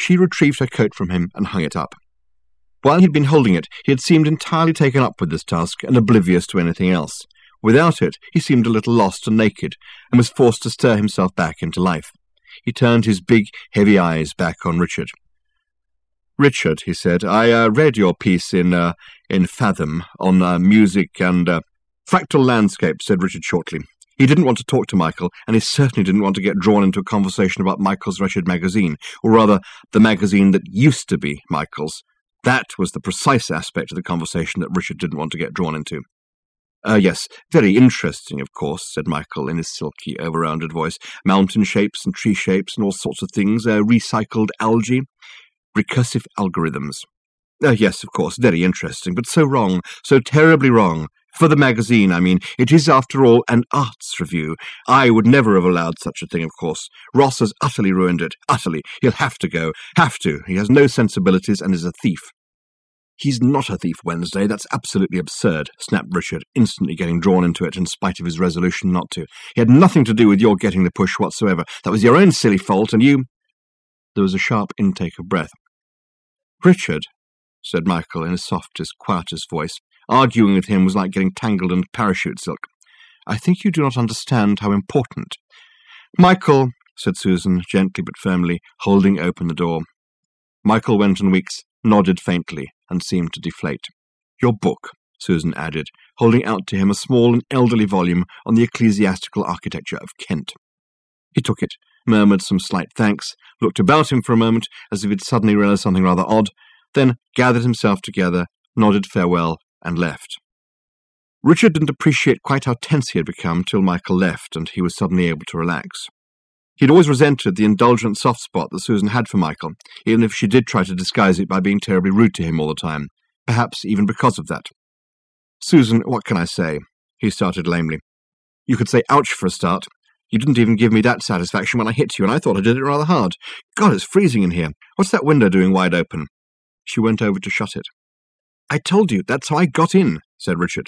She retrieved her coat from him and hung it up. While he had been holding it, he had seemed entirely taken up with this task and oblivious to anything else. Without it, he seemed a little lost and naked, and was forced to stir himself back into life. He turned his big, heavy eyes back on Richard. "Richard," he said, "I read your piece in Fathom on music and—" "Fractal landscape," said Richard shortly. He didn't want to talk to Michael, and he certainly didn't want to get drawn into a conversation about Michael's wretched magazine, or rather, the magazine that used to be Michael's. That was the precise aspect of the conversation that Richard didn't want to get drawn into. "Yes, very interesting, of course," said Michael in his silky, over-rounded voice. "Mountain shapes and tree shapes and all sorts of things, recycled algae, recursive algorithms. Yes, of course, very interesting, but so wrong, so terribly wrong. For the magazine, I mean. It is, after all, an arts review. I would never have allowed such a thing, of course. Ross has utterly ruined it. Utterly. He'll have to go. Have to. He has no sensibilities and is a thief." "He's not a thief, Wednesday. That's absolutely absurd," snapped Richard, instantly getting drawn into it in spite of his resolution not to. "He had nothing to do with your getting the push whatsoever. That was your own silly fault, and you—" There was a sharp intake of breath. "Richard," said Michael in his softest, quietest voice. Arguing with him was like getting tangled in parachute silk. "I think you do not understand how important—" "Michael," said Susan, gently but firmly, holding open the door. Michael went on Weeks, nodded faintly, and seemed to deflate. "Your book," Susan added, holding out to him a small and elderly volume on the ecclesiastical architecture of Kent. He took it, murmured some slight thanks, looked about him for a moment as if he'd suddenly realized something rather odd, then gathered himself together, nodded farewell, and left. Richard didn't appreciate quite how tense he had become till Michael left, and he was suddenly able to relax. He'd always resented the indulgent soft spot that Susan had for Michael, even if she did try to disguise it by being terribly rude to him all the time, perhaps even because of that. "Susan, what can I say?" he started lamely. "You could say ouch for a start. You didn't even give me that satisfaction when I hit you, and I thought I did it rather hard. God, it's freezing in here. What's that window doing wide open?" She went over to shut it. "I told you, that's how I got in," said Richard.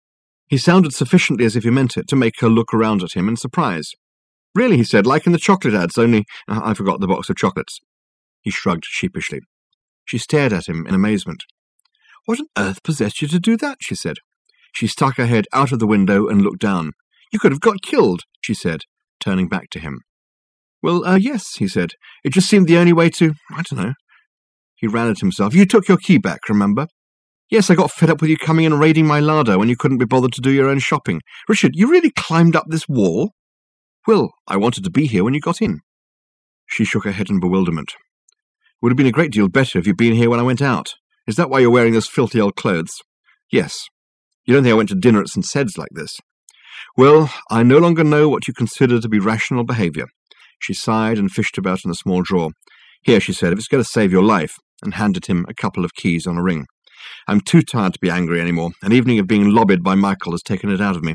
He sounded sufficiently as if he meant it to make her look around at him in surprise. "Really," he said, "like in the chocolate ads, only I forgot the box of chocolates." He shrugged sheepishly. She stared at him in amazement. "What on earth possessed you to do that?" she said. She stuck her head out of the window and looked down. "You could have got killed," she said, turning back to him. "Well, yes," he said. "It just seemed the only way to— I don't know." He rallied himself. "You took your key back, remember?" "Yes, I got fed up with you coming in and raiding my larder when you couldn't be bothered to do your own shopping. Richard, you really climbed up this wall?" "Well, I wanted to be here when you got in." She shook her head in bewilderment. "It would have been a great deal better if you'd been here when I went out. Is that why you're wearing those filthy old clothes?" "Yes. You don't think I went to dinner at St. Sed's like this?" "Well, I no longer know what you consider to be rational behaviour." She sighed and fished about in a small drawer. "Here," she said, "if it's going to save your life," and handed him a couple of keys on a ring. "I'm too tired to be angry any more. An evening of being lobbied by Michael has taken it out of me."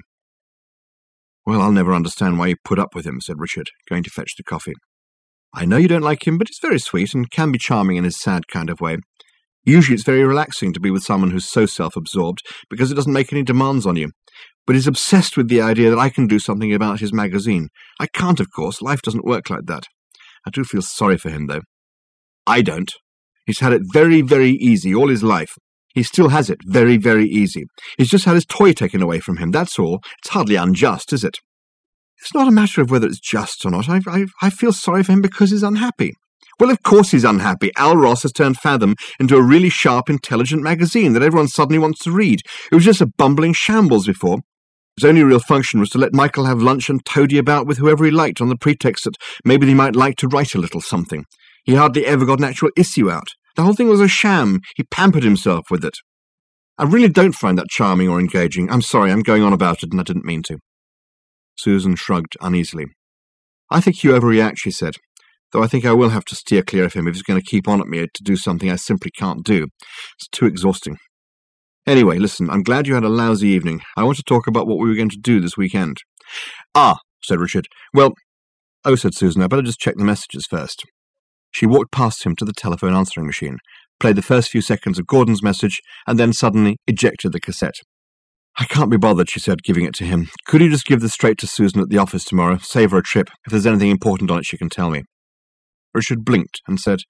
"Well, I'll never understand why you put up with him," said Richard, going to fetch the coffee. "I know you don't like him, but he's very sweet and can be charming in his sad kind of way. Usually it's very relaxing to be with someone who's so self-absorbed, because it doesn't make any demands on you. But he's obsessed with the idea that I can do something about his magazine. I can't, of course. Life doesn't work like that. I do feel sorry for him, though." "I don't. He's had it very, very easy all his life. He still has it very, very easy. He's just had his toy taken away from him, that's all. It's hardly unjust, is it?" "It's not a matter of whether it's just or not. I feel sorry for him because he's unhappy." "Well, of course he's unhappy. Al Ross has turned Fathom into a really sharp, intelligent magazine that everyone suddenly wants to read. It was just a bumbling shambles before. Its only real function was to let Michael have lunch and toady about with whoever he liked on the pretext that maybe he might like to write a little something. He hardly ever got an actual issue out. The whole thing was a sham. He pampered himself with it. I really don't find that charming or engaging. I'm sorry, I'm going on about it, and I didn't mean to." Susan shrugged uneasily. "I think you overreact," she said, "though I think I will have to steer clear of him if he's going to keep on at me to do something I simply can't do. It's too exhausting. Anyway, listen, I'm glad you had a lousy evening. I want to talk about what we were going to do this weekend." "Ah," said Richard. "Well—" "Oh," said Susan, "I better just check the messages first." She walked past him to the telephone answering machine, played the first few seconds of Gordon's message, and then suddenly ejected the cassette. "I can't be bothered," she said, giving it to him. "Could you just give this straight to Susan at the office tomorrow? Save her a trip. If there's anything important on it, she can tell me." Richard blinked and said,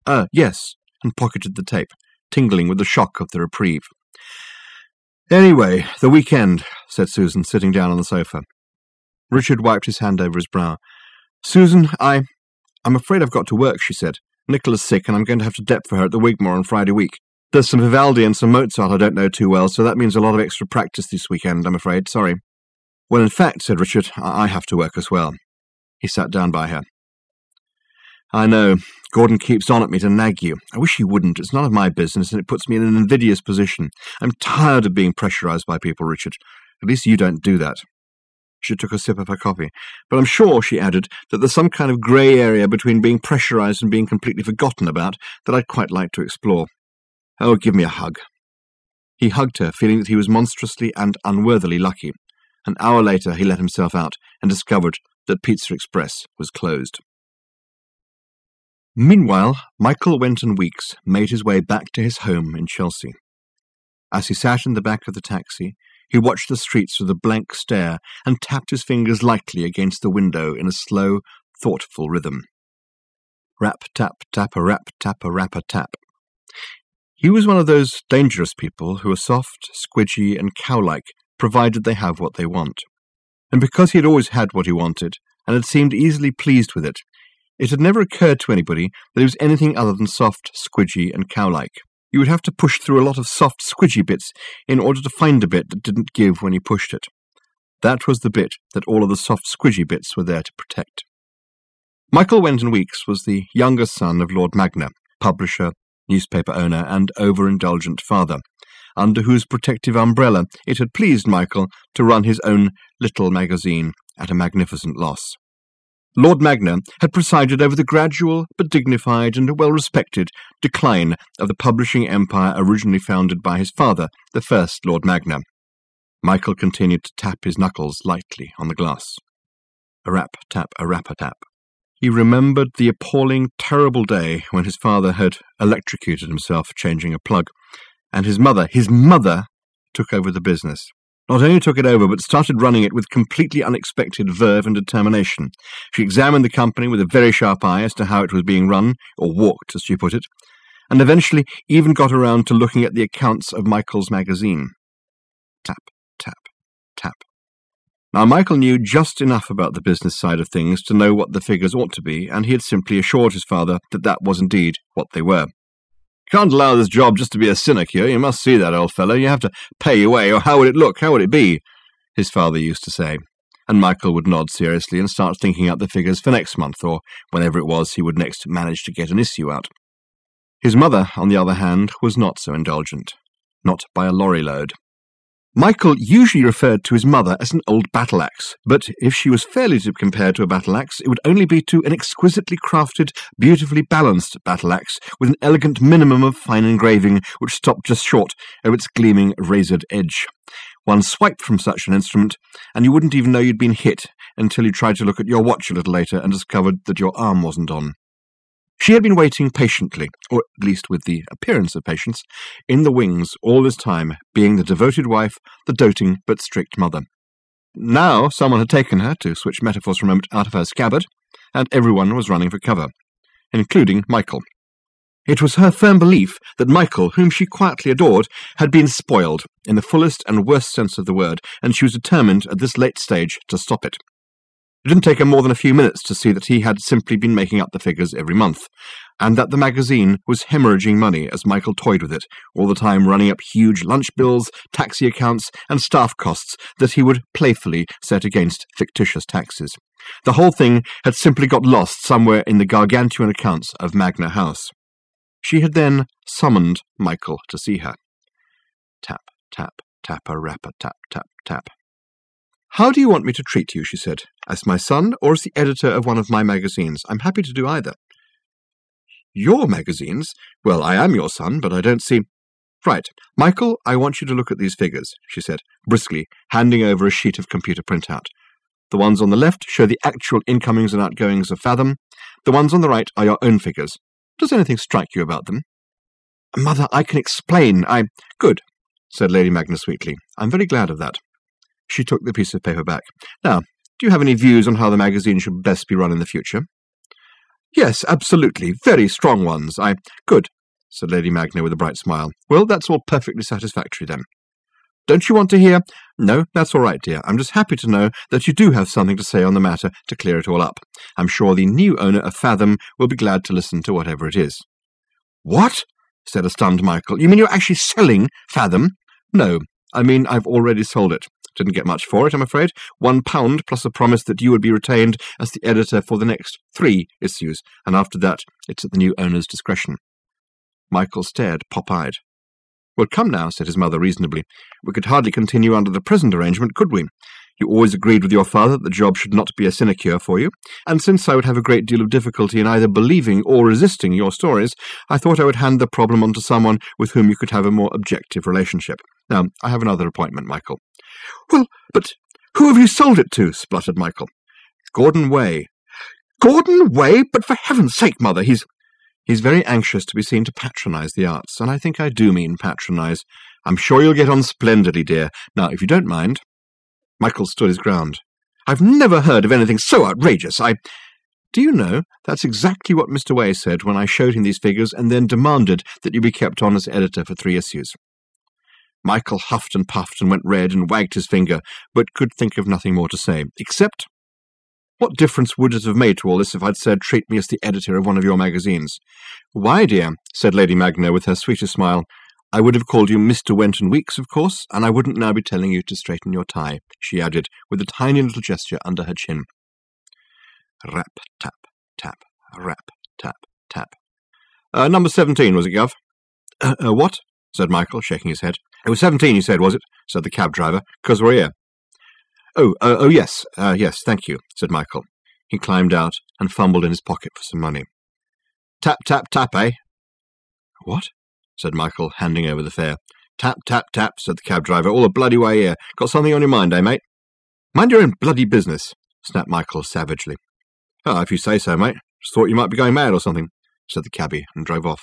Yes, and pocketed the tape, tingling with the shock of the reprieve. Anyway, the weekend, said Susan, sitting down on the sofa. Richard wiped his hand over his brow. Susan, I'm afraid I've got to work, she said. Nicola's sick, and I'm going to have to dep for her at the Wigmore on Friday week. There's some Vivaldi and some Mozart I don't know too well, so that means a lot of extra practice this weekend, I'm afraid. Sorry. Well, in fact, said Richard, I have to work as well. He sat down by her. I know. Gordon keeps on at me to nag you. I wish he wouldn't. It's none of my business, and it puts me in an invidious position. I'm tired of being pressurized by people, Richard. At least you don't do that. She took a sip of her coffee. But I'm sure, she added, that there's some kind of grey area between being pressurized and being completely forgotten about that I'd quite like to explore. Oh, give me a hug. He hugged her, feeling that he was monstrously and unworthily lucky. An hour later he let himself out and discovered that Pizza Express was closed. Meanwhile, Michael Wenton Weeks made his way back to his home in Chelsea. As he sat in the back of the taxi, he watched the streets with a blank stare and tapped his fingers lightly against the window in a slow, thoughtful rhythm. Rap-tap-tap-a-rap-tap-a-rap-a-tap. He was one of those dangerous people who are soft, squidgy, and cow-like, provided they have what they want. And because he had always had what he wanted, and had seemed easily pleased with it, it had never occurred to anybody that he was anything other than soft, squidgy, and cow-like. You would have to push through a lot of soft, squidgy bits in order to find a bit that didn't give when you pushed it. That was the bit that all of the soft, squidgy bits were there to protect. Michael Wenton Weeks was the younger son of Lord Magna, publisher, newspaper owner, and overindulgent father, under whose protective umbrella it had pleased Michael to run his own little magazine at a magnificent loss. Lord Magna had presided over the gradual but dignified and well-respected decline of the publishing empire originally founded by his father, the first Lord Magna. Michael continued to tap his knuckles lightly on the glass. A rap-tap, a rap-a-tap. He remembered the appalling, terrible day when his father had electrocuted himself changing a plug, and his mother took over the business. Not only took it over, but started running it with completely unexpected verve and determination. She examined the company with a very sharp eye as to how it was being run, or walked, as she put it, and eventually even got around to looking at the accounts of Michael's magazine. Tap, tap, tap. Now, Michael knew just enough about the business side of things to know what the figures ought to be, and he had simply assured his father that that was indeed what they were. Can't allow this job just to be a sinecure. You must see that, old fellow. You have to pay your way, or how would it look? How would it be? His father used to say. And Michael would nod seriously and start thinking out the figures for next month, or whenever it was he would next manage to get an issue out. His mother, on the other hand, was not so indulgent. Not by a lorry load. Michael usually referred to his mother as an old battle-axe, but if she was fairly to compare to a battle-axe, it would only be to an exquisitely crafted, beautifully balanced battle-axe with an elegant minimum of fine engraving which stopped just short of its gleaming razored edge. One swipe from such an instrument, and you wouldn't even know you'd been hit until you tried to look at your watch a little later and discovered that your arm wasn't on. She had been waiting patiently, or at least with the appearance of patience, in the wings all this time, being the devoted wife, the doting but strict mother. Now someone had taken her, to switch metaphors for a moment, out of her scabbard, and everyone was running for cover, including Michael. It was her firm belief that Michael, whom she quietly adored, had been spoiled, in the fullest and worst sense of the word, and she was determined at this late stage to stop it. It didn't take her more than a few minutes to see that he had simply been making up the figures every month, and that the magazine was hemorrhaging money as Michael toyed with it, all the time running up huge lunch bills, taxi accounts, and staff costs that he would playfully set against fictitious taxes. The whole thing had simply got lost somewhere in the gargantuan accounts of Magna House. She had then summoned Michael to see her. Tap, tap, tap-a-rap-a-tap, tap, tap. "How do you want me to treat you?" she said. "As my son, or as the editor of one of my magazines? I'm happy to do either." "Your magazines? Well, I am your son, but I don't see—" "Right. Michael, I want you to look at these figures," she said, briskly, handing over a sheet of computer printout. "The ones on the left show the actual incomings and outgoings of Fathom. The ones on the right are your own figures. Does anything strike you about them?" "Mother, I can explain. Good," said Lady Magna sweetly. "I'm very glad of that." She took the piece of paper back. "Now, do you have any views on how the magazine should best be run in the future?" Yes, absolutely. Very strong ones. Good, said Lady Magna with a bright smile. Well, that's all perfectly satisfactory, then. Don't you want to hear? No, that's all right, dear. I'm just happy to know that you do have something to say on the matter to clear it all up. I'm sure the new owner of Fathom will be glad to listen to whatever it is. What? Said a stunned Michael. You mean you're actually selling Fathom? No, I mean I've already sold it. Didn't get much for it, I'm afraid. £1 plus a promise that you would be retained as the editor for the next 3 issues, and after that it's at the new owner's discretion. Michael stared pop-eyed. Well, come now, said his mother reasonably. We could hardly continue under the present arrangement, could we? You always agreed with your father that the job should not be a sinecure for you, and since I would have a great deal of difficulty in either believing or resisting your stories, I thought I would hand the problem on to someone with whom you could have a more objective relationship. Now, I have another appointment, Michael. Well, but who have you sold it to? Spluttered Michael. Gordon Way. Gordon Way? But for heaven's sake, Mother, He's very anxious to be seen to patronise the arts, and I think I do mean patronise. I'm sure you'll get on splendidly, dear. Now, if you don't mind— Michael stood his ground. I've never heard of anything so outrageous. Do you know, that's exactly what Mr. Way said when I showed him these figures and then demanded that you be kept on as editor for 3 issues. Michael huffed and puffed and went red and wagged his finger, but could think of nothing more to say, except— What difference would it have made to all this if I'd said, treat me as the editor of one of your magazines? Why, dear, said Lady Magna with her sweetest smile, I would have called you Mr. Wenton Weeks, of course, and I wouldn't now be telling you to straighten your tie, she added, with a tiny little gesture under her chin. Rap, tap, tap, rap, tap, tap. Number 17, was it, Gov? What? Said Michael, shaking his head. It was 17, you said, was it? Said the cab driver, 'cause we're here. Oh, yes, yes, thank you, said Michael. He climbed out and fumbled in his pocket for some money. Tap, tap, tap, eh? What? Said Michael, handing over the fare. Tap, tap, tap, said the cab driver, all the bloody way here. Got something on your mind, eh, mate? Mind your own bloody business, snapped Michael savagely. Oh, if you say so, mate. Just thought you might be going mad or something, said the cabbie, and drove off.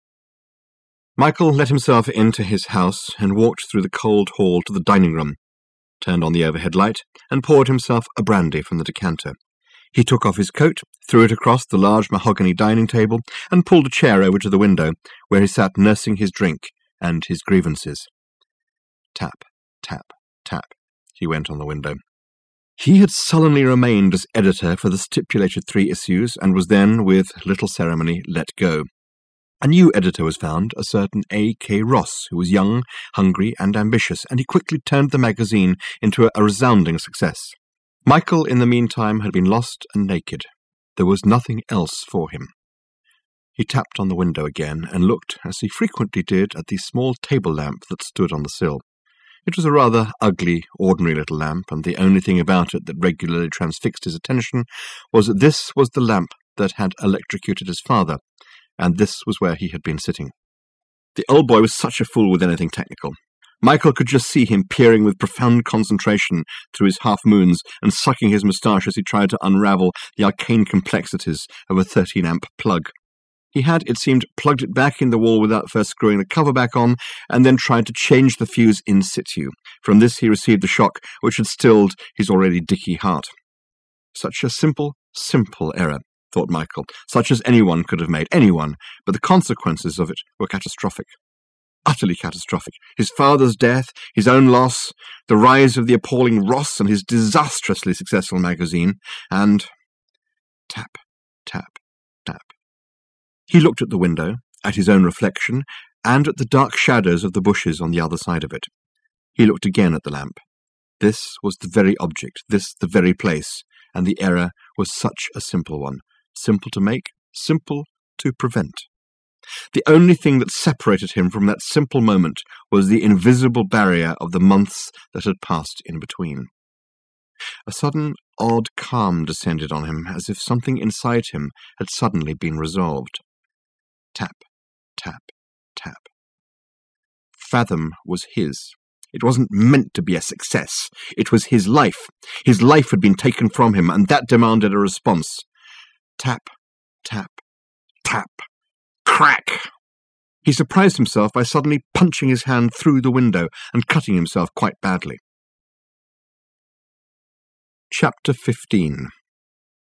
Michael let himself into his house and walked through the cold hall to the dining room, turned on the overhead light, and poured himself a brandy from the decanter. He took off his coat, threw it across the large mahogany dining table, and pulled a chair over to the window, where he sat nursing his drink and his grievances. Tap, tap, tap, he went on the window. He had sullenly remained as editor for the stipulated 3 issues, and was then, with little ceremony, let go. A new editor was found, a certain A.K. Ross, who was young, hungry, and ambitious, and he quickly turned the magazine into a resounding success. Michael, in the meantime, had been lost and naked. There was nothing else for him. He tapped on the window again, and looked, as he frequently did, at the small table lamp that stood on the sill. It was a rather ugly, ordinary little lamp, and the only thing about it that regularly transfixed his attention was that this was the lamp that had electrocuted his father, and this was where he had been sitting. The old boy was such a fool with anything technical. Michael could just see him peering with profound concentration through his half-moons and sucking his moustache as he tried to unravel the arcane complexities of a 13-amp plug. He had, it seemed, plugged it back in the wall without first screwing the cover back on, and then tried to change the fuse in situ. From this he received the shock which had stilled his already dicky heart. Such a simple error, thought Michael, such as anyone could have made, anyone, but the consequences of it were catastrophic. Utterly catastrophic. His father's death, his own loss, the rise of the appalling Ross and his disastrously successful magazine, and— tap, tap, tap. He looked at the window, at his own reflection, and at the dark shadows of the bushes on the other side of it. He looked again at the lamp. This was the very object, this the very place, and the error was such a simple one. Simple to make, simple to prevent. The only thing that separated him from that simple moment was the invisible barrier of the months that had passed in between. A sudden, odd calm descended on him, as if something inside him had suddenly been resolved. Tap, tap, tap. Fathom was his. It wasn't meant to be a success. It was his life. His life had been taken from him, and that demanded a response. Tap, tap, tap. Crack! He surprised himself by suddenly punching his hand through the window and cutting himself quite badly. Chapter 15.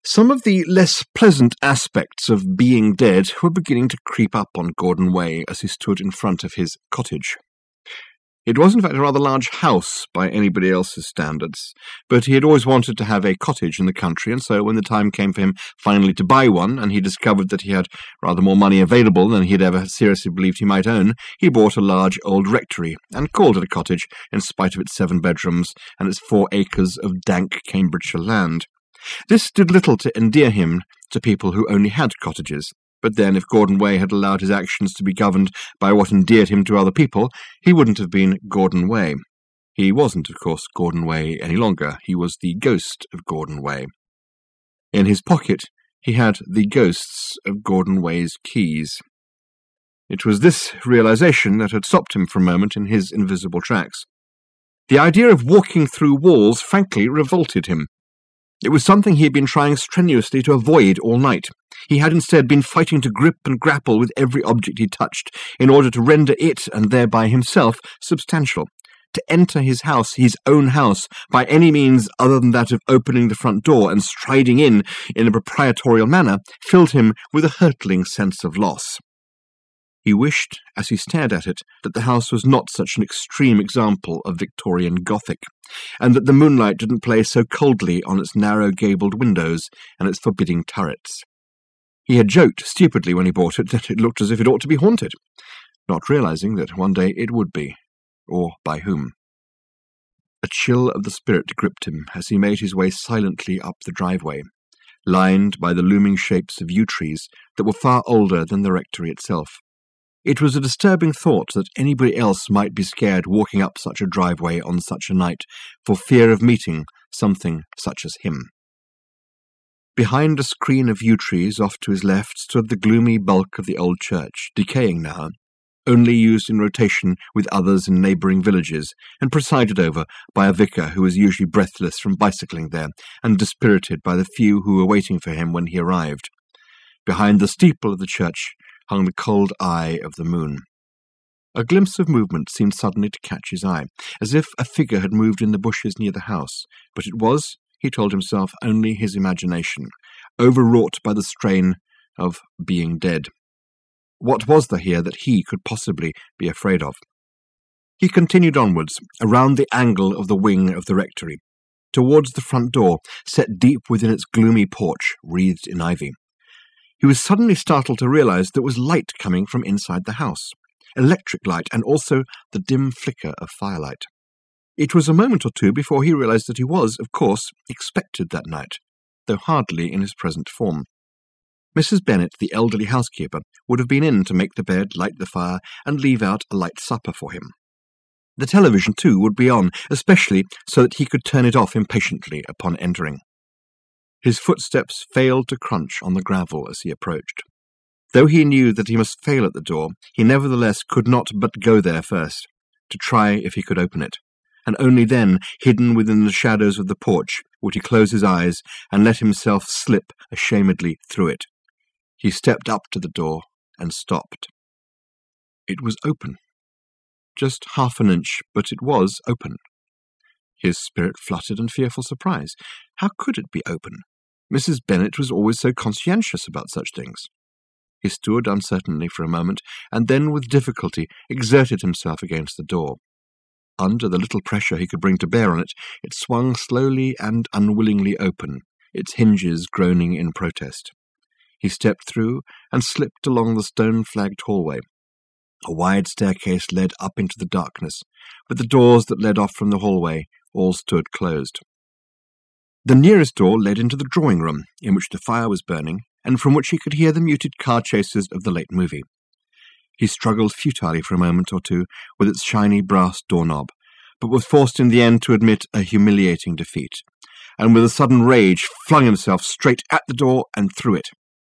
Some of the less pleasant aspects of being dead were beginning to creep up on Gordon Way as he stood in front of his cottage. It was in fact a rather large house by anybody else's standards, but he had always wanted to have a cottage in the country, and so when the time came for him finally to buy one, and he discovered that he had rather more money available than he had ever seriously believed he might own, he bought a large old rectory, and called it a cottage, in spite of its 7 bedrooms and its 4 acres of dank Cambridgeshire land. This did little to endear him to people who only had cottages, but then if Gordon Way had allowed his actions to be governed by what endeared him to other people, he wouldn't have been Gordon Way. He wasn't, of course, Gordon Way any longer. He was the ghost of Gordon Way. In his pocket he had the ghosts of Gordon Way's keys. It was this realization that had stopped him for a moment in his invisible tracks. The idea of walking through walls frankly revolted him. It was something he had been trying strenuously to avoid all night. He had instead been fighting to grip and grapple with every object he touched, in order to render it, and thereby himself, substantial. To enter his house, his own house, by any means other than that of opening the front door and striding in a proprietorial manner, filled him with a hurtling sense of loss. He wished, as he stared at it, that the house was not such an extreme example of Victorian Gothic, and that the moonlight didn't play so coldly on its narrow-gabled windows and its forbidding turrets. He had joked stupidly when he bought it that it looked as if it ought to be haunted, not realizing that one day it would be, or by whom. A chill of the spirit gripped him as he made his way silently up the driveway, lined by the looming shapes of yew trees that were far older than the rectory itself. It was a disturbing thought that anybody else might be scared walking up such a driveway on such a night, for fear of meeting something such as him. Behind a screen of yew trees off to his left stood the gloomy bulk of the old church, decaying now, only used in rotation with others in neighbouring villages, and presided over by a vicar who was usually breathless from bicycling there, and dispirited by the few who were waiting for him when he arrived. Behind the steeple of the church hung the cold eye of the moon. A glimpse of movement seemed suddenly to catch his eye, as if a figure had moved in the bushes near the house, but it was, he told himself, only his imagination, overwrought by the strain of being dead. What was there here that he could possibly be afraid of? He continued onwards, around the angle of the wing of the rectory, towards the front door, set deep within its gloomy porch, wreathed in ivy. He was suddenly startled to realize there was light coming from inside the house, electric light, and also the dim flicker of firelight. It was a moment or two before he realized that he was, of course, expected that night, though hardly in his present form. Mrs. Bennet, the elderly housekeeper, would have been in to make the bed, light the fire, and leave out a light supper for him. The television, too, would be on, especially so that he could turn it off impatiently upon entering. His footsteps failed to crunch on the gravel as he approached. Though he knew that he must fail at the door, he nevertheless could not but go there first, to try if he could open it, and only then, hidden within the shadows of the porch, would he close his eyes and let himself slip ashamedly through it. He stepped up to the door and stopped. It was open. Just half an inch, but it was open. His spirit fluttered in fearful surprise. How could it be open? Mrs. Bennet was always so conscientious about such things. He stood uncertainly for a moment, and then with difficulty exerted himself against the door. Under the little pressure he could bring to bear on it, it swung slowly and unwillingly open, its hinges groaning in protest. He stepped through and slipped along the stone-flagged hallway. A wide staircase led up into the darkness, but the doors that led off from the hallway all stood closed. The nearest door led into the drawing-room, in which the fire was burning, and from which he could hear the muted car chases of the late movie. He struggled futilely for a moment or two with its shiny brass doorknob, but was forced in the end to admit a humiliating defeat, and with a sudden rage flung himself straight at the door and through it.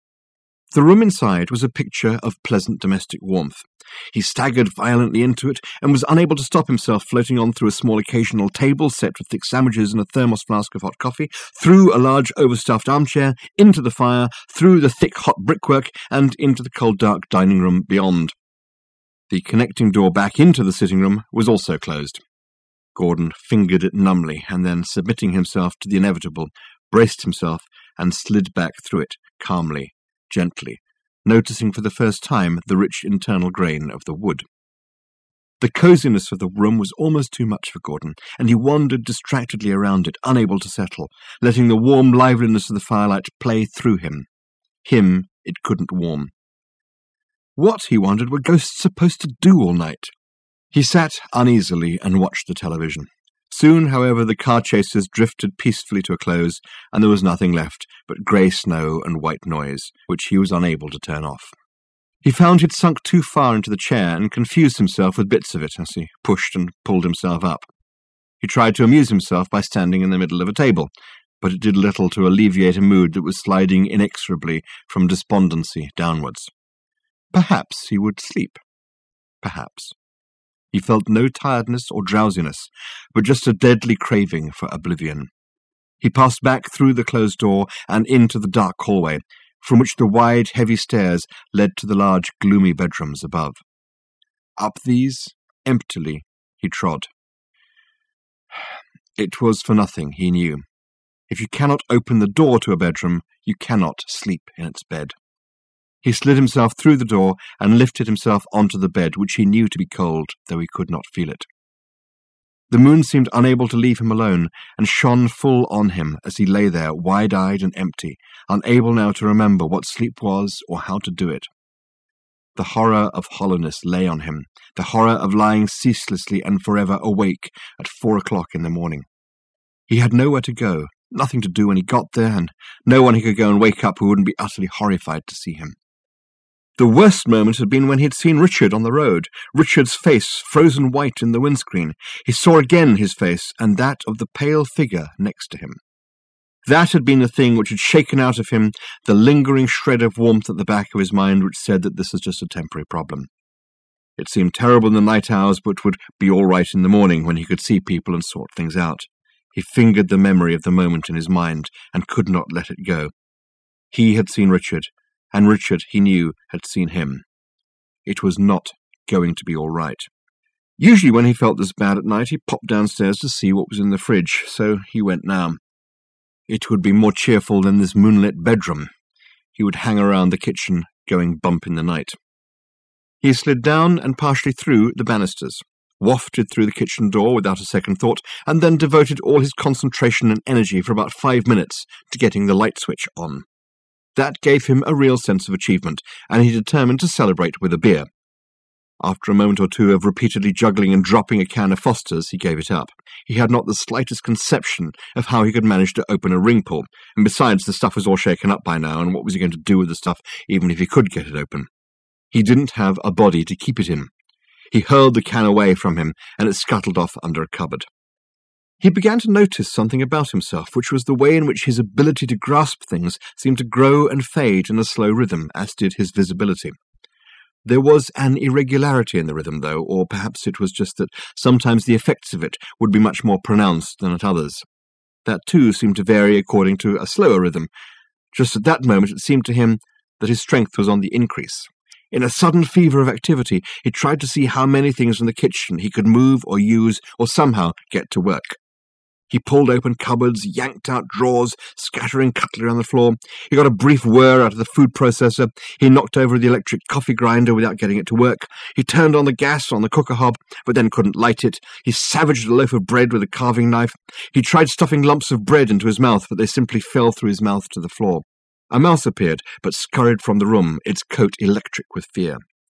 The room inside was a picture of pleasant domestic warmth. He staggered violently into it, and was unable to stop himself, floating on through a small occasional table set with thick sandwiches and a thermos flask of hot coffee, through a large overstuffed armchair, into the fire, through the thick hot brickwork, and into the cold dark dining room beyond. The connecting door back into the sitting room was also closed. Gordon fingered it numbly, and then, submitting himself to the inevitable, braced himself and slid back through it, calmly, gently, noticing for the first time the rich internal grain of the wood. The coziness of the room was almost too much for Gordon, and he wandered distractedly around it, unable to settle, letting the warm liveliness of the firelight play through him. Him it couldn't warm. What, he wondered, were ghosts supposed to do all night? He sat uneasily and watched the television. Soon, however, the car chases drifted peacefully to a close, and there was nothing left but grey snow and white noise, which he was unable to turn off. He found he'd sunk too far into the chair and confused himself with bits of it as he pushed and pulled himself up. He tried to amuse himself by standing in the middle of a table, but it did little to alleviate a mood that was sliding inexorably from despondency downwards. Perhaps he would sleep. Perhaps. He felt no tiredness or drowsiness, but just a deadly craving for oblivion. He passed back through the closed door and into the dark hallway, from which the wide, heavy stairs led to the large, gloomy bedrooms above. Up these, emptily, he trod. It was for nothing, he knew. If you cannot open the door to a bedroom, you cannot sleep in its bed. He slid himself through the door and lifted himself onto the bed, which he knew to be cold, though he could not feel it. The moon seemed unable to leave him alone, and shone full on him as he lay there, wide-eyed and empty, unable now to remember what sleep was or how to do it. The horror of hollowness lay on him, the horror of lying ceaselessly and forever awake at 4 o'clock in the morning. He had nowhere to go, nothing to do when he got there, and no one he could go and wake up who wouldn't be utterly horrified to see him. The worst moment had been when he had seen Richard on the road, Richard's face frozen white in the windscreen. He saw again his face, and that of the pale figure next to him. That had been the thing which had shaken out of him the lingering shred of warmth at the back of his mind which said that this was just a temporary problem. It seemed terrible in the night hours, but would be all right in the morning when he could see people and sort things out. He fingered the memory of the moment in his mind and could not let it go. He had seen Richard, and Richard, he knew, had seen him. It was not going to be all right. Usually when he felt this bad at night, he popped downstairs to see what was in the fridge, so he went now. It would be more cheerful than this moonlit bedroom. He would hang around the kitchen, going bump in the night. He slid down and partially through the banisters, wafted through the kitchen door without a second thought, and then devoted all his concentration and energy for about 5 minutes to getting the light switch on. That gave him a real sense of achievement, and he determined to celebrate with a beer. After a moment or two of repeatedly juggling and dropping a can of Foster's, he gave it up. He had not the slightest conception of how he could manage to open a ring pull, and besides, the stuff was all shaken up by now, and what was he going to do with the stuff even if he could get it open? He didn't have a body to keep it in. He hurled the can away from him, and it scuttled off under a cupboard. He began to notice something about himself, which was the way in which his ability to grasp things seemed to grow and fade in a slow rhythm, as did his visibility. There was an irregularity in the rhythm, though, or perhaps it was just that sometimes the effects of it would be much more pronounced than at others. That, too, seemed to vary according to a slower rhythm. Just at that moment it seemed to him that his strength was on the increase. In a sudden fever of activity, he tried to see how many things in the kitchen he could move or use or somehow get to work. He pulled open cupboards, yanked out drawers, scattering cutlery on the floor. He got a brief whir out of the food processor. He knocked over the electric coffee grinder without getting it to work. He turned on the gas on the cooker hob, but then couldn't light it. He savaged a loaf of bread with a carving knife. He tried stuffing lumps of bread into his mouth, but they simply fell through his mouth to the floor. A mouse appeared, but scurried from the room, its coat electric with fear.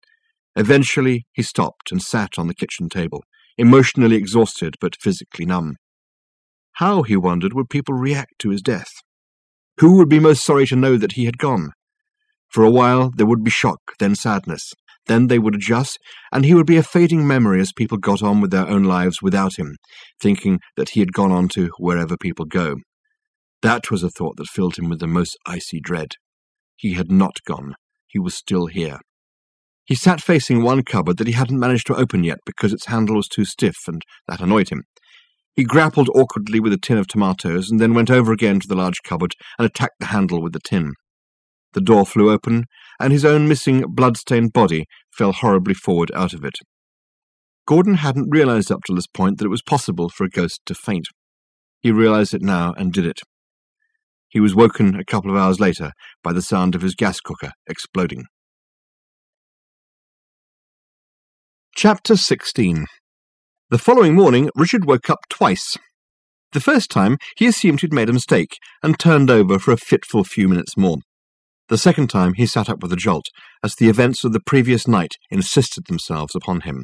Eventually he stopped and sat on the kitchen table, emotionally exhausted but physically numb. How, he wondered, would people react to his death? Who would be most sorry to know that he had gone? For a while there would be shock, then sadness. Then they would adjust, and he would be a fading memory as people got on with their own lives without him, thinking that he had gone on to wherever people go. That was a thought that filled him with the most icy dread. He had not gone. He was still here. He sat facing one cupboard that he hadn't managed to open yet because its handle was too stiff, and that annoyed him. He grappled awkwardly with a tin of tomatoes and then went over again to the large cupboard and attacked the handle with the tin. The door flew open, and his own missing blood-stained body fell horribly forward out of it. Gordon hadn't realized up to this point that it was possible for a ghost to faint. He realized it now and did it. He was woken a couple of hours later by the sound of his gas cooker exploding. Chapter 16. The following morning, Richard woke up twice. The first time, he assumed he'd made a mistake and turned over for a fitful few minutes more. The second time, he sat up with a jolt, as the events of the previous night insisted themselves upon him.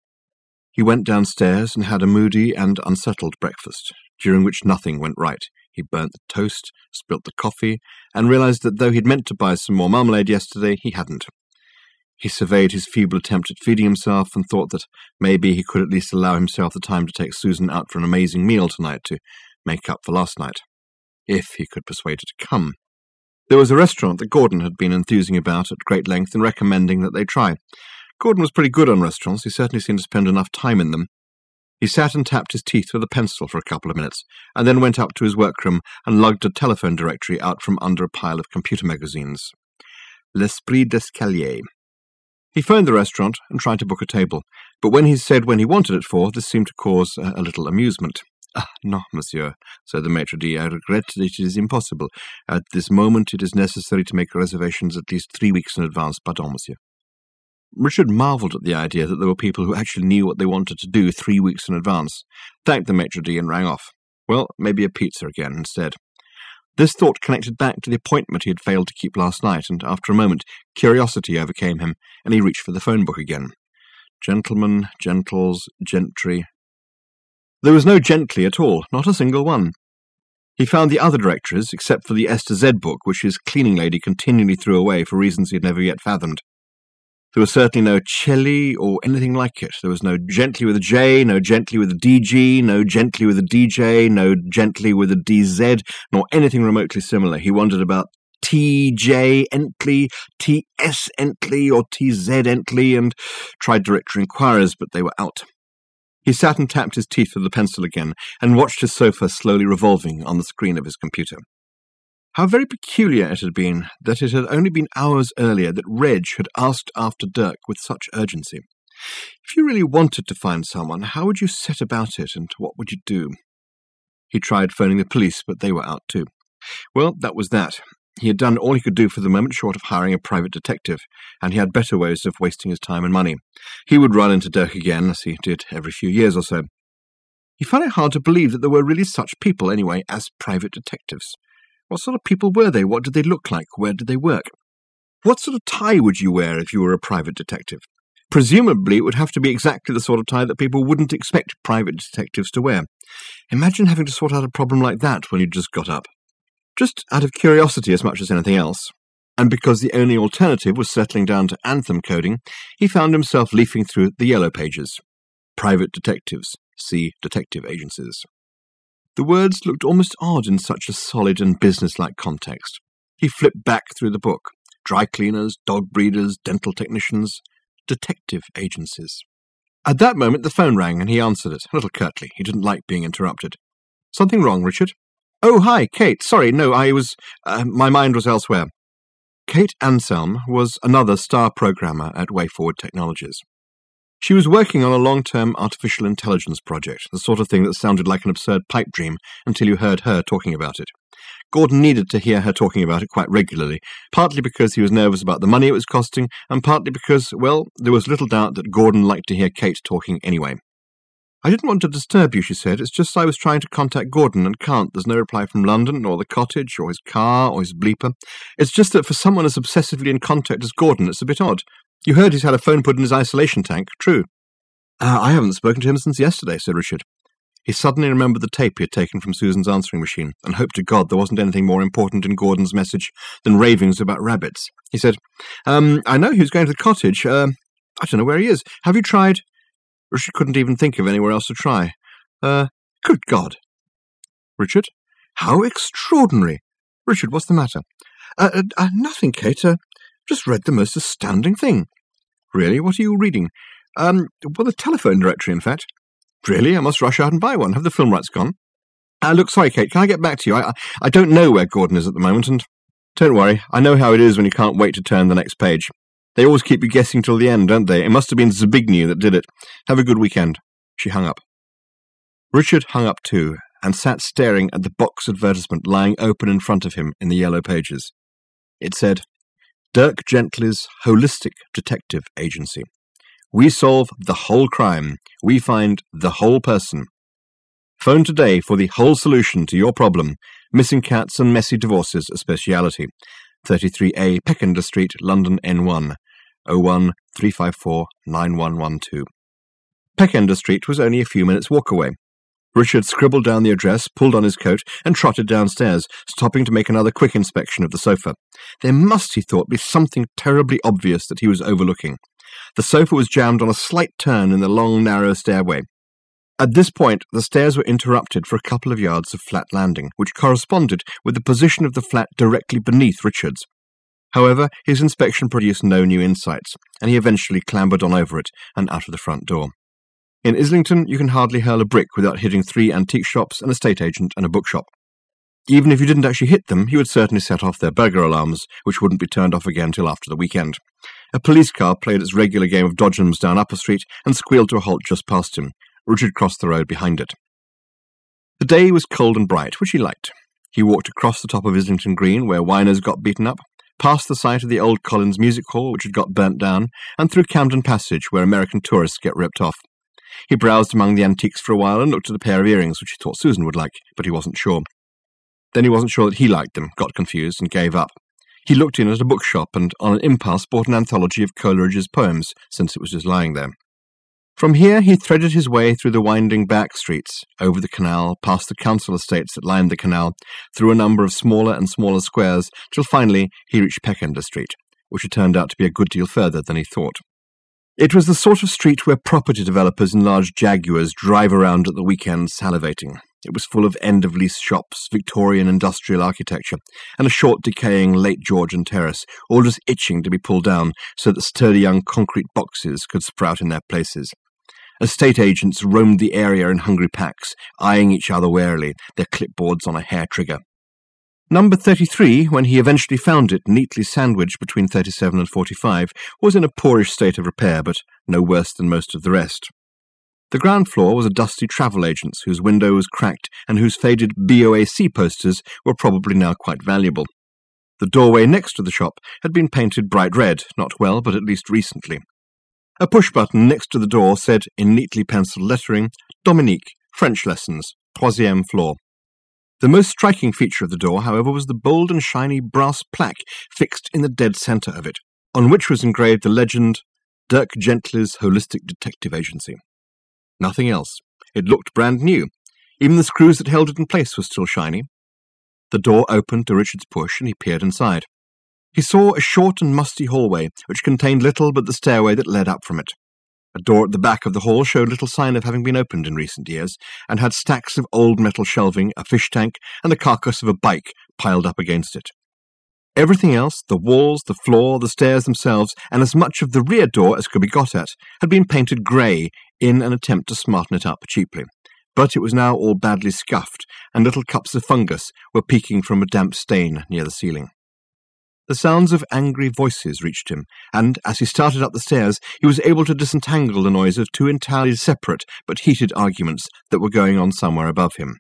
He went downstairs and had a moody and unsettled breakfast, during which nothing went right. He burnt the toast, spilt the coffee, and realized that though he'd meant to buy some more marmalade yesterday, he hadn't. He surveyed his feeble attempt at feeding himself and thought that maybe he could at least allow himself the time to take Susan out for an amazing meal tonight to make up for last night, if he could persuade her to come. There was a restaurant that Gordon had been enthusing about at great length and recommending that they try. Gordon was pretty good on restaurants. He certainly seemed to spend enough time in them. He sat and tapped his teeth with a pencil for a couple of minutes, and then went up to his workroom and lugged a telephone directory out from under a pile of computer magazines. L'Esprit d'Escalier. He phoned the restaurant and tried to book a table, but when he said when he wanted it for, this seemed to cause a little amusement. "Ah, no, monsieur," said the maitre d', "I regret that it is impossible. At this moment it is necessary to make reservations at least 3 weeks in advance. Pardon, monsieur." Richard marvelled at the idea that there were people who actually knew what they wanted to do 3 weeks in advance, thanked the maitre d' and rang off. Well, maybe a pizza again instead. This thought connected back to the appointment he had failed to keep last night, and after a moment curiosity overcame him, and he reached for the phone book again. Gentlemen, gentles, gentry. There was no gently at all, not a single one. He found the other directories, except for the S to Z book, which his cleaning lady continually threw away for reasons he had never yet fathomed. There was certainly no Celli or anything like it. There was no gently with a J, no gently with a DG, no gently with a DJ, no gently with a DZ, nor anything remotely similar. He wondered about TJ Entley, TS Entley, or TZ Entley, and tried directory inquirers, but they were out. He sat and tapped his teeth with the pencil again, and watched his sofa slowly revolving on the screen of his computer. How very peculiar it had been that it had only been hours earlier that Reg had asked after Dirk with such urgency. If you really wanted to find someone, how would you set about it, and what would you do? He tried phoning the police, but they were out too. Well, that was that. He had done all he could do for the moment short of hiring a private detective, and he had better ways of wasting his time and money. He would run into Dirk again, as he did every few years or so. He found it hard to believe that there were really such people, anyway, as private detectives. What sort of people were they? What did they look like? Where did they work? What sort of tie would you wear if you were a private detective? Presumably it would have to be exactly the sort of tie that people wouldn't expect private detectives to wear. Imagine having to sort out a problem like that when you'd just got up. Just out of curiosity as much as anything else, and because the only alternative was settling down to anthem coding, he found himself leafing through the yellow pages. Private detectives. See detective agencies. The words looked almost odd in such a solid and business-like context. He flipped back through the book. Dry cleaners, dog breeders, dental technicians, detective agencies. At that moment the phone rang and he answered it, a little curtly. He didn't like being interrupted. "Something wrong, Richard?" "Oh, hi, Kate. Sorry, no, my mind was elsewhere." Kate Anselm was another star programmer at WayForward Technologies. She was working on a long-term artificial intelligence project, the sort of thing that sounded like an absurd pipe dream until you heard her talking about it. Gordon needed to hear her talking about it quite regularly, partly because he was nervous about the money it was costing, and partly because, well, there was little doubt that Gordon liked to hear Kate talking anyway. "I didn't want to disturb you," she said. "It's just I was trying to contact Gordon and can't. There's no reply from London, or the cottage, or his car, or his bleeper. It's just that for someone as obsessively in contact as Gordon, it's a bit odd. You heard he's had a phone put in his isolation tank, true?" "I haven't spoken to him since yesterday," said Richard. He suddenly remembered the tape he had taken from Susan's answering machine, and hoped to God there wasn't anything more important in Gordon's message than ravings about rabbits. He said, "I know he was going to the cottage. I don't know where he is. Have you tried—" Richard couldn't even think of anywhere else to try. Good God." "Richard? How extraordinary!" "Richard, what's the matter?" Nothing, Kate. Just read the most astounding thing." "Really? What are you reading?" Well, the telephone directory, in fact." "Really? I must rush out and buy one. Have the film rights gone?" Look, sorry, Kate, can I get back to you? I don't know where Gordon is at the moment, and don't worry, I know how it is when you can't wait to turn the next page. They always keep you guessing till the end, don't they? It must have been Zbigniew that did it. Have a good weekend." She hung up. Richard hung up too, and sat staring at the box advertisement lying open in front of him in the yellow pages. It said, Dirk Gently's Holistic Detective Agency. We solve the whole crime. We find the whole person. Phone today for the whole solution to your problem. Missing cats and messy divorces a speciality. 33A Peckender Street, London N1, 01354 9112. Peckender Street was only a few minutes' walk away. Richard scribbled down the address, pulled on his coat, and trotted downstairs, stopping to make another quick inspection of the sofa. There must, he thought, be something terribly obvious that he was overlooking. The sofa was jammed on a slight turn in the long, narrow stairway. At this point, the stairs were interrupted for a couple of yards of flat landing, which corresponded with the position of the flat directly beneath Richard's. However, his inspection produced no new insights, and he eventually clambered on over it and out of the front door. In Islington, you can hardly hurl a brick without hitting 3 antique shops, an estate agent, and a bookshop. Even if you didn't actually hit them, you would certainly set off their burglar alarms, which wouldn't be turned off again till after the weekend. A police car played its regular game of dodgems down Upper Street and squealed to a halt just past him. Richard crossed the road behind it. The day was cold and bright, which he liked. He walked across the top of Islington Green, where Wyners got beaten up, past the site of the old Collins Music Hall, which had got burnt down, and through Camden Passage, where American tourists get ripped off. He browsed among the antiques for a while and looked at a pair of earrings which he thought Susan would like, but he wasn't sure. Then he wasn't sure that he liked them, got confused, and gave up. He looked in at a bookshop and, on an impulse, bought an anthology of Coleridge's poems, since it was just lying there. From here he threaded his way through the winding back streets, over the canal, past the council estates that lined the canal, through a number of smaller and smaller squares, till finally he reached Peckender Street, which had turned out to be a good deal further than he thought. It was the sort of street where property developers in large Jaguars drive around at the weekend salivating. It was full of end-of-lease shops, Victorian industrial architecture, and a short, decaying late Georgian terrace, all just itching to be pulled down so that sturdy young concrete boxes could sprout in their places. Estate agents roamed the area in hungry packs, eyeing each other warily, their clipboards on a hair trigger. Number 33, when he eventually found it neatly sandwiched between 37 and 45, was in a poorish state of repair, but no worse than most of the rest. The ground floor was a dusty travel agent's whose window was cracked and whose faded BOAC posters were probably now quite valuable. The doorway next to the shop had been painted bright red, not well, but at least recently. A push-button next to the door said, in neatly penciled lettering, Dominique, French lessons, 3e floor. The most striking feature of the door, however, was the bold and shiny brass plaque fixed in the dead centre of it, on which was engraved the legend, Dirk Gently's Holistic Detective Agency. Nothing else. It looked brand new. Even the screws that held it in place were still shiny. The door opened to Richard's push, and he peered inside. He saw a short and musty hallway, which contained little but the stairway that led up from it. A door at the back of the hall showed little sign of having been opened in recent years, and had stacks of old metal shelving, a fish tank, and the carcass of a bike piled up against it. Everything else, the walls, the floor, the stairs themselves, and as much of the rear door as could be got at, had been painted grey in an attempt to smarten it up cheaply. But it was now all badly scuffed, and little cups of fungus were peeking from a damp stain near the ceiling. The sounds of angry voices reached him, and, as he started up the stairs, he was able to disentangle the noise of 2 entirely separate but heated arguments that were going on somewhere above him.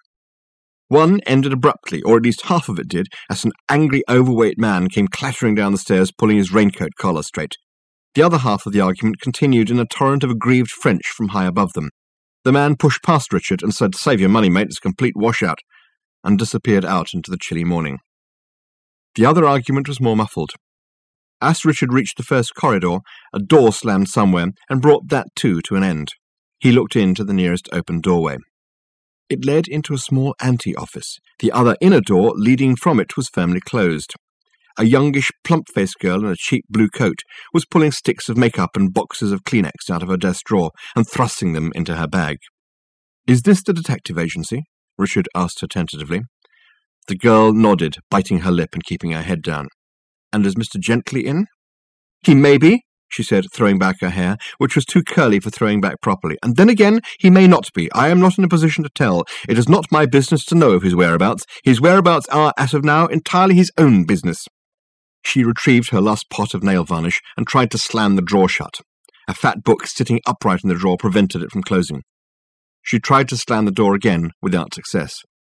One ended abruptly, or at least half of it did, as an angry, overweight man came clattering down the stairs, pulling his raincoat collar straight. The other half of the argument continued in a torrent of aggrieved French from high above them. The man pushed past Richard and said, "Save your money, mate, it's a complete washout," and disappeared out into the chilly morning. The other argument was more muffled. As Richard reached the first corridor, a door slammed somewhere and brought that too to an end. He looked into the nearest open doorway. It led into a small ante-office. The other inner door leading from it was firmly closed. A youngish, plump-faced girl in a cheap blue coat was pulling sticks of makeup and boxes of Kleenex out of her desk drawer and thrusting them into her bag. "Is this the detective agency?" Richard asked her tentatively. The girl nodded, biting her lip and keeping her head down. "And is Mr. Gently in?" "He may be," she said, throwing back her hair, which was too curly for throwing back properly. "And then again, he may not be. I am not in a position to tell. It is not my business to know of his whereabouts. His whereabouts are, as of now, entirely his own business." She retrieved her last pot of nail varnish and tried to slam the drawer shut. A fat book sitting upright in the drawer prevented it from closing. She tried to slam the door again, without success.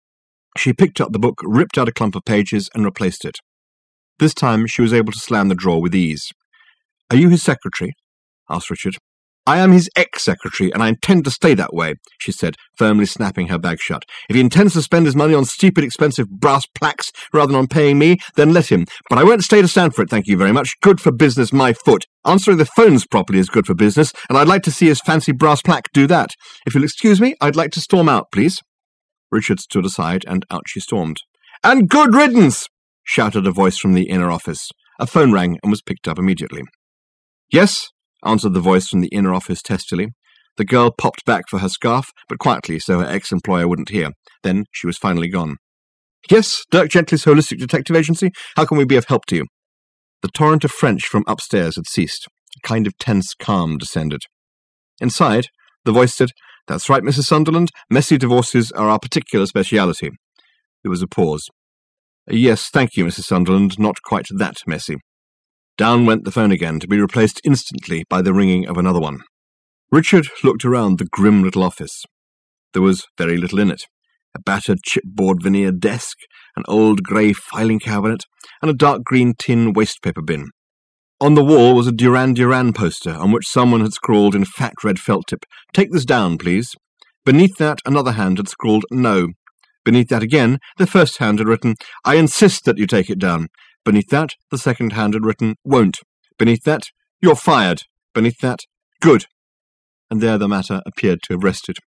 She picked up the book, ripped out a clump of pages, and replaced it. This time she was able to slam the drawer with ease. "Are you his secretary?" asked Richard. "I am his ex-secretary, and I intend to stay that way," she said, firmly snapping her bag shut. "If he intends to spend his money on stupid, expensive brass plaques rather than on paying me, then let him. But I won't stay to stand for it, thank you very much. Good for business, my foot. Answering the phones properly is good for business, and I'd like to see his fancy brass plaque do that. If you'll excuse me, I'd like to storm out, please." Richard stood aside, and out she stormed. "And good riddance!" shouted a voice from the inner office. A phone rang and was picked up immediately. "Yes," answered the voice from the inner office testily. The girl popped back for her scarf, but quietly so her ex-employer wouldn't hear. Then she was finally gone. "Yes, Dirk Gently's Holistic Detective Agency. How can we be of help to you?" The torrent of French from upstairs had ceased. A kind of tense calm descended. Inside, the voice said, "That's right, Mrs. Sunderland. Messy divorces are our particular speciality." There was a pause. "Yes, thank you, Mrs. Sunderland. Not quite that messy." Down went the phone again, to be replaced instantly by the ringing of another one. Richard looked around the grim little office. There was very little in it. A battered chipboard veneer desk, an old grey filing cabinet, and a dark green tin wastepaper bin. On the wall was a Duran Duran poster on which someone had scrawled in fat red felt tip, "Take this down, please." Beneath that, another hand had scrawled, "No." Beneath that again, the first hand had written, "I insist that you take it down." Beneath that, the second hand had written, "Won't." Beneath that, "You're fired." Beneath that, "Good." And there the matter appeared to have rested.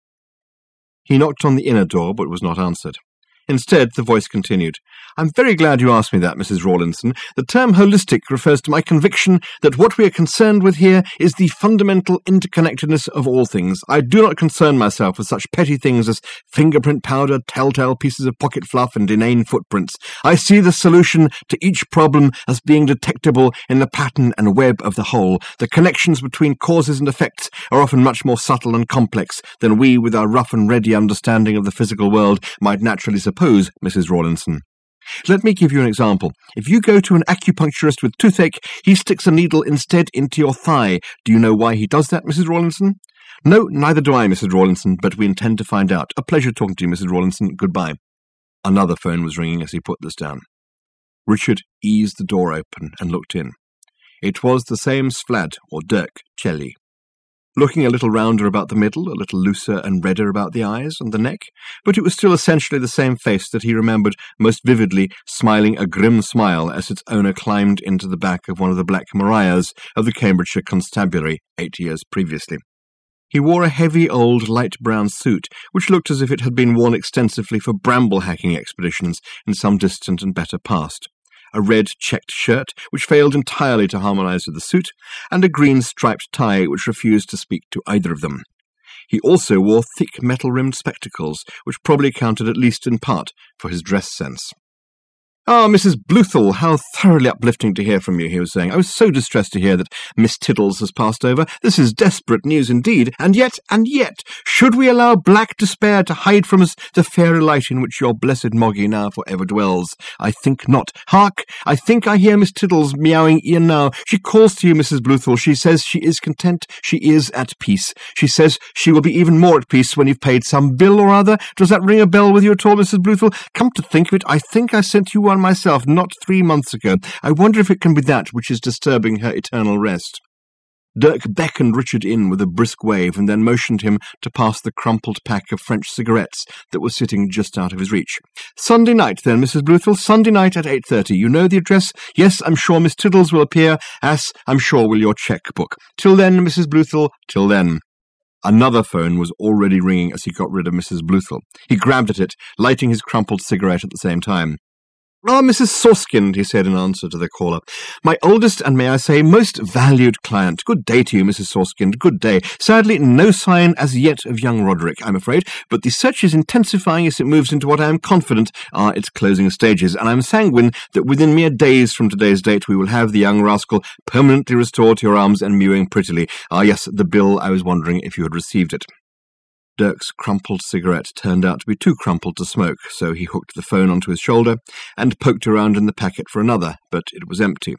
He knocked on the inner door, but was not answered. Instead, the voice continued, "I'm very glad you asked me that, Mrs. Rawlinson. The term holistic refers to my conviction that what we are concerned with here is the fundamental interconnectedness of all things. I do not concern myself with such petty things as fingerprint powder, telltale pieces of pocket fluff, and inane footprints. I see the solution to each problem as being detectable in the pattern and web of the whole. The connections between causes and effects are often much more subtle and complex than we, with our rough and ready understanding of the physical world, might naturally suppose, Mrs. Rawlinson. Let me give you an example. If you go to an acupuncturist with toothache, he sticks a needle instead into your thigh. Do you know why he does that, Mrs. Rawlinson? No, neither do I, Mrs. Rawlinson, but we intend to find out. A pleasure talking to you, Mrs. Rawlinson. Goodbye. Another phone was ringing as he put this down. Richard eased the door open and looked in. It was the same Svlad, or Dirk Celli. Looking a little rounder about the middle, a little looser and redder about the eyes and the neck, but it was still essentially the same face that he remembered most vividly, smiling a grim smile as its owner climbed into the back of one of the Black Marias of the Cambridgeshire Constabulary 8 years previously. He wore a heavy old light brown suit, which looked as if it had been worn extensively for bramble-hacking expeditions in some distant and better past. A red checked shirt, which failed entirely to harmonize with the suit, and a green striped tie which refused to speak to either of them. He also wore thick metal-rimmed spectacles, which probably accounted at least in part for his dress sense. "Ah, Mrs. Bluthell, how thoroughly uplifting to hear from you," he was saying. "I was so distressed to hear that Miss Tiddles has passed over. This is desperate news indeed. And yet, should we allow black despair to hide from us the fairy light in which your blessed Moggy now forever dwells? I think not. Hark! I think I hear Miss Tiddles meowing e'en now. She calls to you, Mrs. Bluthell. She says she is content. She is at peace. She says she will be even more at peace when you've paid some bill or other. Does that ring a bell with you at all, Mrs. Bluthell? Come to think of it, I think I sent you one myself not 3 months ago. I wonder if it can be that which is disturbing her eternal rest." Dirk beckoned Richard in with a brisk wave and then motioned him to pass the crumpled pack of French cigarettes that was sitting just out of his reach. "Sunday night, then, Mrs. Bluthell, Sunday night at 8:30. You know the address? Yes, I'm sure Miss Tiddles will appear, as I'm sure will your cheque-book. Till then, Mrs. Bluthell, till then." Another phone was already ringing as he got rid of Mrs. Bluthell. He grabbed at it, lighting his crumpled cigarette at the same time. "Ah, Mrs. Sorskind," he said in answer to the caller. "My oldest and, may I say, most valued client. Good day to you, Mrs. Sorskind, good day. Sadly, no sign as yet of young Roderick, I'm afraid, but the search is intensifying as it moves into what I am confident are its closing stages, and I am sanguine that within mere days from today's date we will have the young rascal permanently restored to your arms and mewing prettily. Ah, yes, the bill, I was wondering if you had received it." Dirk's crumpled cigarette turned out to be too crumpled to smoke, so he hooked the phone onto his shoulder and poked around in the packet for another, but it was empty.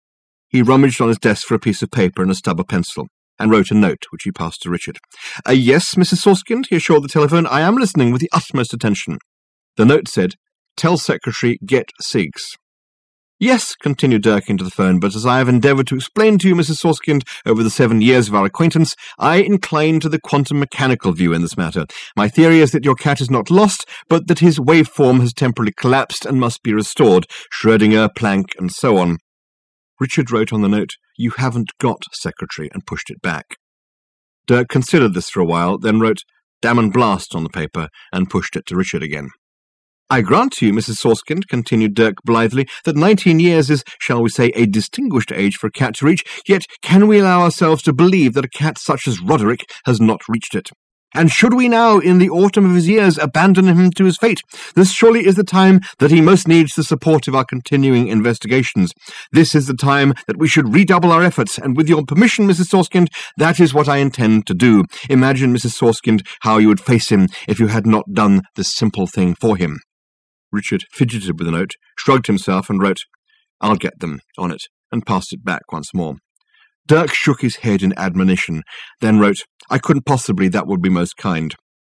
He rummaged on his desk for a piece of paper and a stub of pencil, and wrote a note, which he passed to Richard. "Yes, Mrs. Sorskind," he assured the telephone, "I am listening with the utmost attention." The note said, "Tell secretary, get Sigs." "Yes," continued Dirk into the phone, "but as I have endeavoured to explain to you, Mrs. Sorskind, over the 7 years of our acquaintance, I incline to the quantum mechanical view in this matter. My theory is that your cat is not lost, but that his waveform has temporarily collapsed and must be restored. Schrödinger, Planck, and so on." Richard wrote on the note, "You haven't got secretary," and pushed it back. Dirk considered this for a while, then wrote, "Damn and blast," on the paper, and pushed it to Richard again. "I grant you, Mrs. Sorskind," continued Dirk blithely, "that 19 years is, shall we say, a distinguished age for a cat to reach, yet can we allow ourselves to believe that a cat such as Roderick has not reached it? And should we now, in the autumn of his years, abandon him to his fate? This surely is the time that he most needs the support of our continuing investigations. This is the time that we should redouble our efforts, and with your permission, Mrs. Sorskind, that is what I intend to do. Imagine, Mrs. Sorskind, how you would face him if you had not done this simple thing for him." Richard fidgeted with the note, shrugged himself, and wrote, "I'll get them," on it, and passed it back once more. Dirk shook his head in admonition, then wrote, "I couldn't possibly, that would be most kind."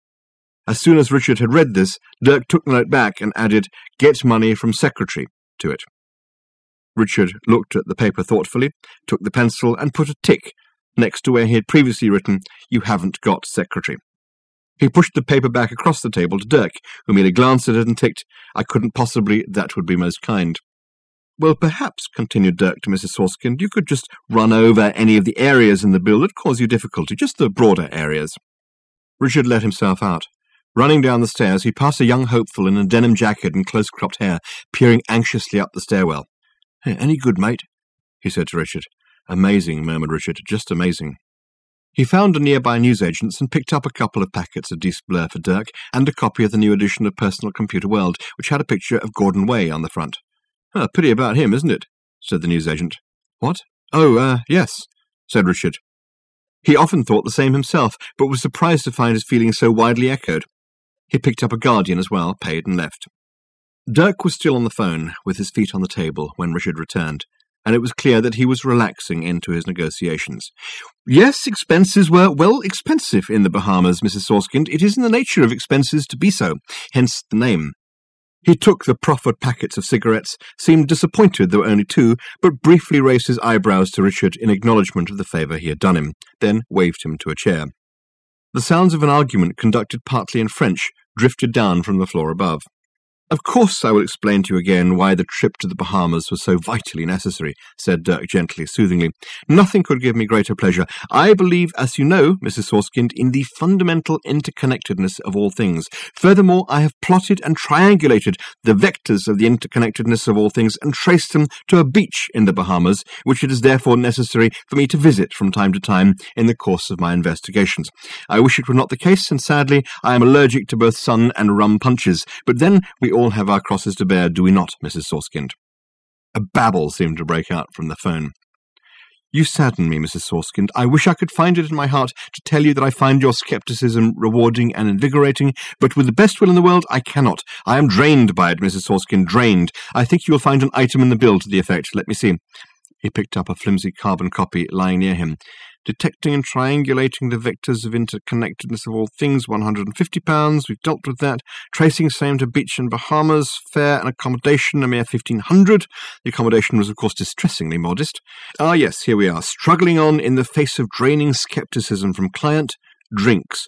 As soon as Richard had read this, Dirk took the note back and added, "Get money from secretary," to it. Richard looked at the paper thoughtfully, took the pencil, and put a tick next to where he had previously written, "You haven't got secretary." He pushed the paper back across the table to Dirk, who made a glance at it and ticked, "I couldn't possibly, that would be most kind." "Well, perhaps," continued Dirk to Mrs. Sorskind, "you could just run over any of the areas in the bill that cause you difficulty, just the broader areas." Richard let himself out. Running down the stairs, he passed a young hopeful in a denim jacket and close-cropped hair, peering anxiously up the stairwell. "Hey, any good, mate?" he said to Richard. "Amazing," murmured Richard, "just amazing." He found a nearby newsagent's and picked up a couple of packets of Displeur for Dirk and a copy of the new edition of Personal Computer World, which had a picture of Gordon Way on the front. "Pity about him, isn't it?" said the newsagent. "What? Oh, yes," said Richard. He often thought the same himself, but was surprised to find his feelings so widely echoed. He picked up a Guardian as well, paid, and left. Dirk was still on the phone, with his feet on the table, when Richard returned, and it was clear that he was relaxing into his negotiations. "Yes, expenses were, well, expensive in the Bahamas, Mrs. Sorskind. It is in the nature of expenses to be so, hence the name." He took the proffered packets of cigarettes, seemed disappointed there were only 2, but briefly raised his eyebrows to Richard in acknowledgment of the favour he had done him, then waved him to a chair. The sounds of an argument conducted partly in French drifted down from the floor above. "Of course I will explain to you again why the trip to the Bahamas was so vitally necessary," said Dirk gently, soothingly. "Nothing could give me greater pleasure. I believe, as you know, Mrs. Sorskind, in the fundamental interconnectedness of all things. Furthermore, I have plotted and triangulated the vectors of the interconnectedness of all things and traced them to a beach in the Bahamas, which it is therefore necessary for me to visit from time to time in the course of my investigations. I wish it were not the case, and sadly I am allergic to both sun and rum punches, but then we all have our crosses to bear, do we not, Mrs. Sorskind?" A babble seemed to break out from the phone. "You sadden me, Mrs. Sorskind. I wish I could find it in my heart to tell you that I find your scepticism rewarding and invigorating, but with the best will in the world, I cannot. I am drained by it, Mrs. Sorskind, drained. I think you will find an item in the bill to the effect. Let me see." He picked up a flimsy carbon copy lying near him. "Detecting and triangulating the vectors of interconnectedness of all things, £150. We've dealt with that. Tracing same to beach in Bahamas. Fare and accommodation, a mere 1,500. The accommodation was, of course, distressingly modest. Ah, yes, here we are. Struggling on in the face of draining scepticism from client. Drinks,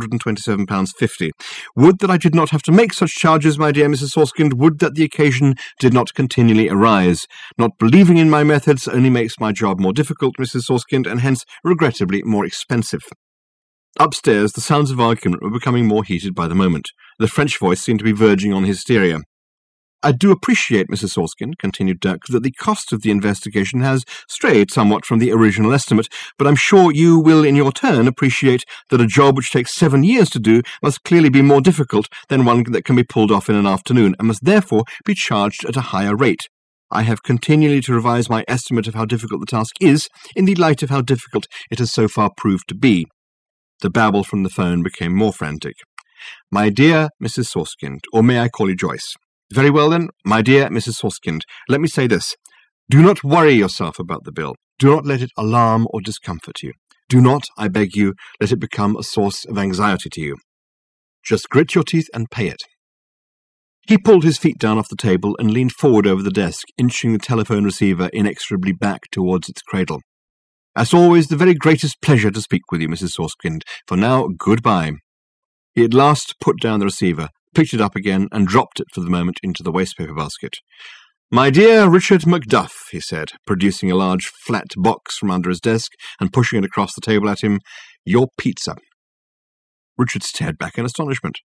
£327.50. Would that I did not have to make such charges, my dear Mrs. Sorskind. Would that the occasion did not continually arise. Not believing in my methods only makes my job more difficult, Mrs. Sorskind, and hence, regrettably, more expensive." Upstairs, the sounds of argument were becoming more heated by the moment. The French voice seemed to be verging on hysteria. "I do appreciate, Mrs. Sorskind," continued Dirk, "that the cost of the investigation has strayed somewhat from the original estimate, but I'm sure you will in your turn appreciate that a job which takes 7 years to do must clearly be more difficult than one that can be pulled off in an afternoon, and must therefore be charged at a higher rate. I have continually to revise my estimate of how difficult the task is, in the light of how difficult it has so far proved to be." The babble from the phone became more frantic. "My dear Mrs. Sorskind, or may I call you Joyce? Very well, then, my dear Mrs. Sorskind, let me say this. Do not worry yourself about the bill. Do not let it alarm or discomfort you. Do not, I beg you, let it become a source of anxiety to you. Just grit your teeth and pay it. He pulled his feet down off the table and leaned forward over the desk, inching the telephone receiver inexorably back towards its cradle. As always, the very greatest pleasure to speak with you, Mrs. Sorskind. For now, goodbye. He at last put down the receiver, picked it up again, and dropped it for the moment into the wastepaper basket. "My dear Richard Macduff," he said, producing a large flat box from under his desk and pushing it across the table at him, "your pizza." Richard stared back in astonishment.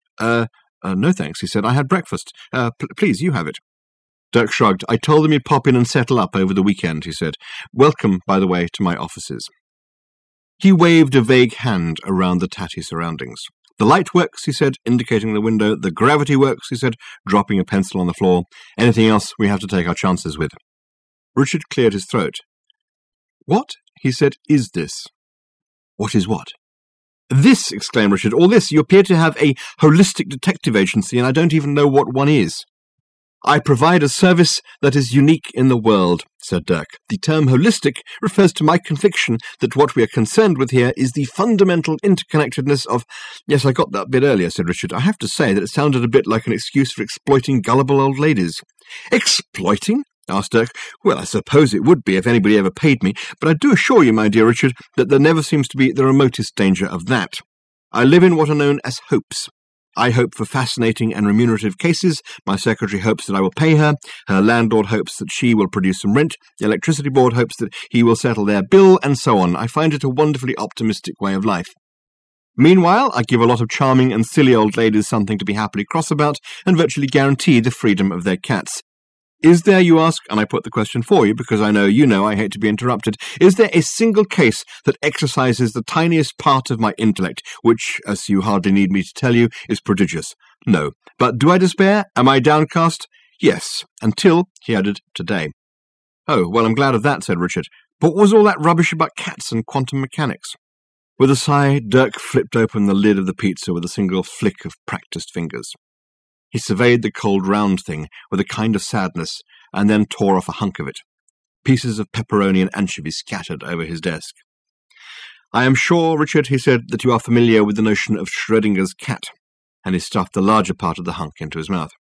No thanks," he said. "I had breakfast. Please, you have it." Dirk shrugged. "I told them you'd pop in and settle up over the weekend," he said. "Welcome, by the way, to my offices." He waved a vague hand around the tatty surroundings. "The light works," he said, indicating the window. "The gravity works," he said, dropping a pencil on the floor. "Anything else we have to take our chances with." Richard cleared his throat. "What," he said, "is this?" "What is what?" "This," exclaimed Richard, "all this. You appear to have a holistic detective agency, and I don't even know what one is." "I provide a service that is unique in the world," said Dirk. "The term holistic refers to my conviction that what we are concerned with here is the fundamental interconnectedness of—" "Yes, I got that bit earlier," said Richard. "I have to say that it sounded a bit like an excuse for exploiting gullible old ladies." "Exploiting?" asked Dirk. "Well, I suppose it would be if anybody ever paid me, but I do assure you, my dear Richard, that there never seems to be the remotest danger of that. I live in what are known as hopes. I hope for fascinating and remunerative cases, my secretary hopes that I will pay her, her landlord hopes that she will produce some rent, the electricity board hopes that he will settle their bill, and so on. I find it a wonderfully optimistic way of life. Meanwhile, I give a lot of charming and silly old ladies something to be happily cross about, and virtually guarantee the freedom of their cats. Is there, you ask, and I put the question for you because I know you know I hate to be interrupted, is there a single case that exercises the tiniest part of my intellect, which, as you hardly need me to tell you, is prodigious? No. But do I despair? Am I downcast? Yes. Until, he added, today. "Oh, well, I'm glad of that," said Richard. "But what was all that rubbish about cats and quantum mechanics?" With a sigh, Dirk flipped open the lid of the pizza with a single flick of practised fingers. He surveyed the cold round thing with a kind of sadness, and then tore off a hunk of it. Pieces of pepperoni and anchovy scattered over his desk. "I am sure, Richard," he said, "that you are familiar with the notion of Schrödinger's cat," and he stuffed the larger part of the hunk into his mouth.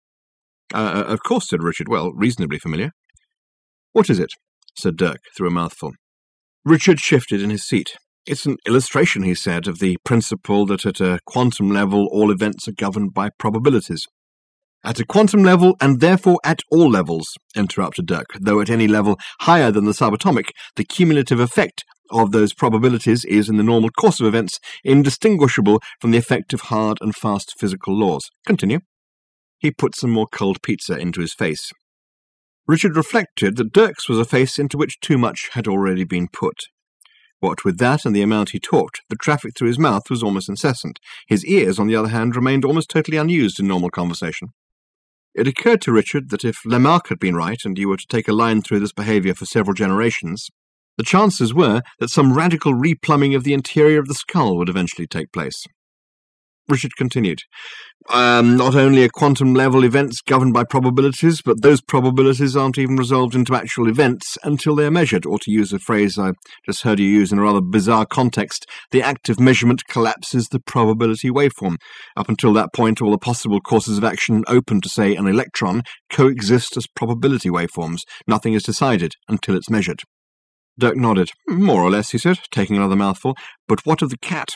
Of course," said Richard. "Well, reasonably familiar." "What is it?" said Dirk, through a mouthful. Richard shifted in his seat. "It's an illustration," he said, "of the principle that at a quantum level all events are governed by probabilities." "At a quantum level, and therefore at all levels," interrupted Dirk, "though at any level higher than the subatomic, the cumulative effect of those probabilities is, in the normal course of events, indistinguishable from the effect of hard and fast physical laws. Continue." He put some more cold pizza into his face. Richard reflected that Dirk's was a face into which too much had already been put. What with that and the amount he talked, the traffic through his mouth was almost incessant. His ears, on the other hand, remained almost totally unused in normal conversation. It occurred to Richard that if Lamarck had been right, and you were to take a line through this behaviour for several generations, the chances were that some radical replumbing of the interior of the skull would eventually take place. Richard continued. "Not only are quantum-level events governed by probabilities, but those probabilities aren't even resolved into actual events until they are measured, or to use a phrase I just heard you use in a rather bizarre context, the act of measurement collapses the probability waveform. Up until that point, all the possible courses of action open to, say, an electron coexist as probability waveforms. Nothing is decided until it's measured." Dirk nodded. "More or less," he said, taking another mouthful. "But what of the cat?"